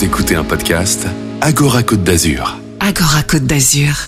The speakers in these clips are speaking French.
Vous écoutez un podcast Agora Côte d'Azur. Agora Côte d'Azur.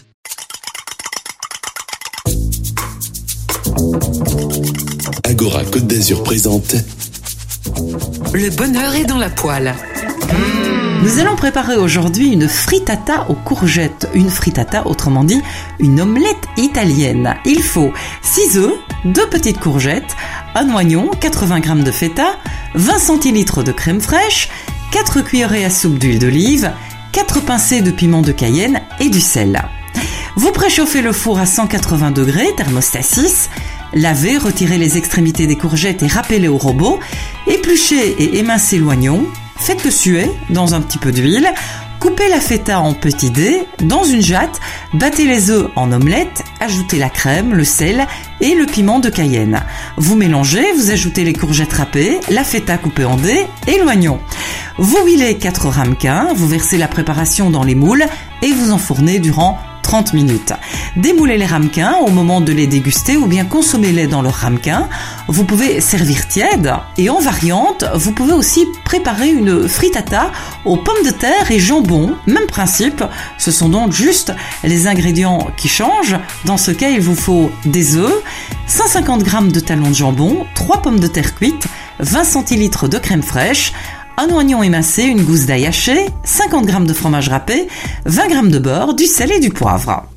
Agora Côte d'Azur présente Le bonheur est dans la poêle. Nous allons préparer aujourd'hui une frittata aux courgettes. Une frittata, autrement dit, une omelette italienne. Il faut 6 œufs, 2 petites courgettes, un oignon, 80 g de feta, 20 centilitres de crème fraîche, 4 cuillerées à soupe d'huile d'olive, 4 pincées de piment de Cayenne et du sel. Vous préchauffez le four à 180 degrés, thermostat 6. Lavez, retirez les extrémités des courgettes et râpez-les au robot. Épluchez et émincez l'oignon. Faites-le suer dans un petit peu d'huile. Coupez la feta en petits dés. Dans une jatte, battez les œufs en omelette. Ajoutez la crème, le sel et le piment de Cayenne. Vous mélangez, vous ajoutez les courgettes râpées, la feta coupée en dés et l'oignon. Vous huilez 4 ramequins, vous versez la préparation dans les moules et vous enfournez durant 30 minutes. Démoulez les ramequins au moment de les déguster ou bien consommez-les dans leur ramequin. Vous pouvez servir tiède et en variante, vous pouvez aussi préparer une frittata aux pommes de terre et jambon. Même principe, ce sont donc juste les ingrédients qui changent. Dans ce cas, il vous faut des œufs, 150 g de talons de jambon, 3 pommes de terre cuites, 20 centilitres de crème fraîche, un oignon émincé, une gousse d'ail haché, 50 g de fromage râpé, 20 g de beurre, du sel et du poivre.